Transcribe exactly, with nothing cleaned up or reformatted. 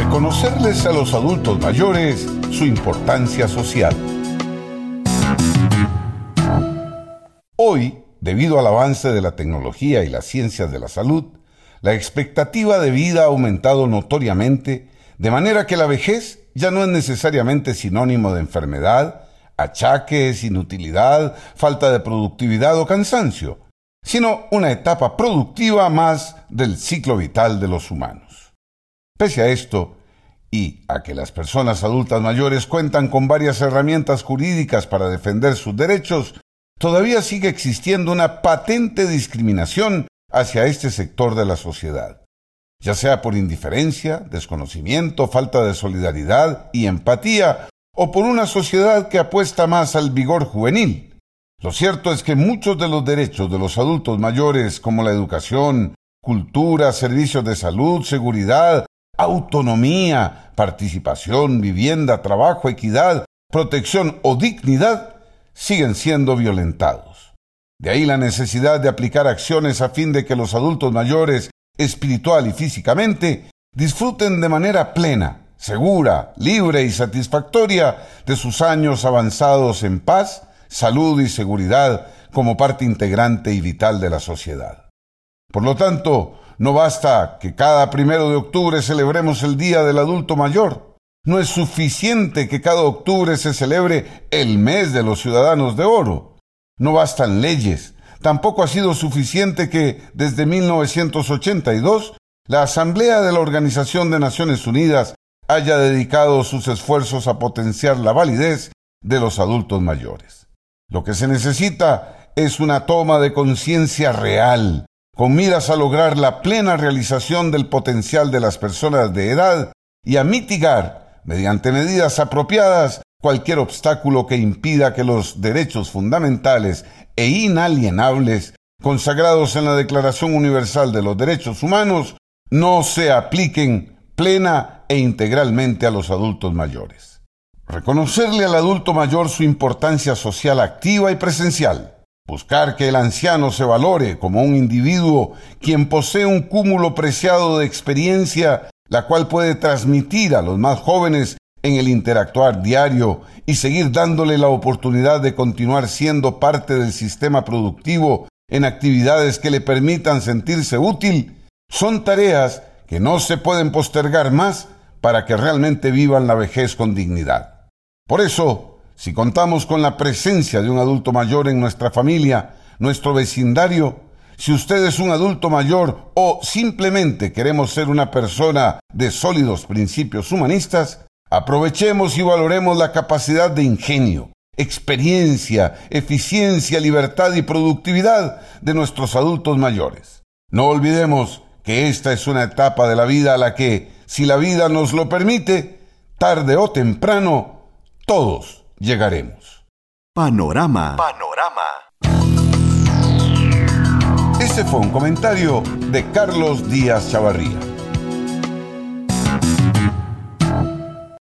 Reconocerles a los adultos mayores su importancia social. Hoy, debido al avance de la tecnología y las ciencias de la salud, la expectativa de vida ha aumentado notoriamente, de manera que la vejez ya no es necesariamente sinónimo de enfermedad, achaques, inutilidad, falta de productividad o cansancio, sino una etapa productiva más del ciclo vital de los humanos. Pese a esto, y a que las personas adultas mayores cuentan con varias herramientas jurídicas para defender sus derechos, todavía sigue existiendo una patente discriminación hacia este sector de la sociedad, ya sea por indiferencia, desconocimiento, falta de solidaridad y empatía, o por una sociedad que apuesta más al vigor juvenil. Lo cierto es que muchos de los derechos de los adultos mayores, como la educación, cultura, servicios de salud, seguridad, autonomía, participación, vivienda, trabajo, equidad, protección o dignidad, siguen siendo violentados. De ahí la necesidad de aplicar acciones a fin de que los adultos mayores, espiritual y físicamente, disfruten de manera plena, segura, libre y satisfactoria de sus años avanzados en paz, salud y seguridad como parte integrante y vital de la sociedad. Por lo tanto, no basta que cada primero de octubre celebremos el Día del Adulto Mayor. No es suficiente que cada octubre se celebre el mes de los ciudadanos de oro. No bastan leyes. Tampoco ha sido suficiente que, desde mil novecientos ochenta y dos, la Asamblea de la Organización de Naciones Unidas haya dedicado sus esfuerzos a potenciar la validez de los adultos mayores. Lo que se necesita es una toma de conciencia real, con miras a lograr la plena realización del potencial de las personas de edad y a mitigar, mediante medidas apropiadas, cualquier obstáculo que impida que los derechos fundamentales e inalienables, consagrados en la Declaración Universal de los Derechos Humanos, no se apliquen plena e integralmente a los adultos mayores. Reconocerle al adulto mayor su importancia social activa y presencial. Buscar que el anciano se valore como un individuo quien posee un cúmulo preciado de experiencia, la cual puede transmitir a los más jóvenes en el interactuar diario y seguir dándole la oportunidad de continuar siendo parte del sistema productivo en actividades que le permitan sentirse útil, son tareas que no se pueden postergar más para que realmente vivan la vejez con dignidad. Por eso, si contamos con la presencia de un adulto mayor en nuestra familia, nuestro vecindario, si usted es un adulto mayor o simplemente queremos ser una persona de sólidos principios humanistas, aprovechemos y valoremos la capacidad de ingenio, experiencia, eficiencia, libertad y productividad de nuestros adultos mayores. No olvidemos que esta es una etapa de la vida a la que, si la vida nos lo permite, tarde o temprano, todos llegaremos. Panorama. Panorama. Este fue un comentario de Carlos Díaz Chavarría.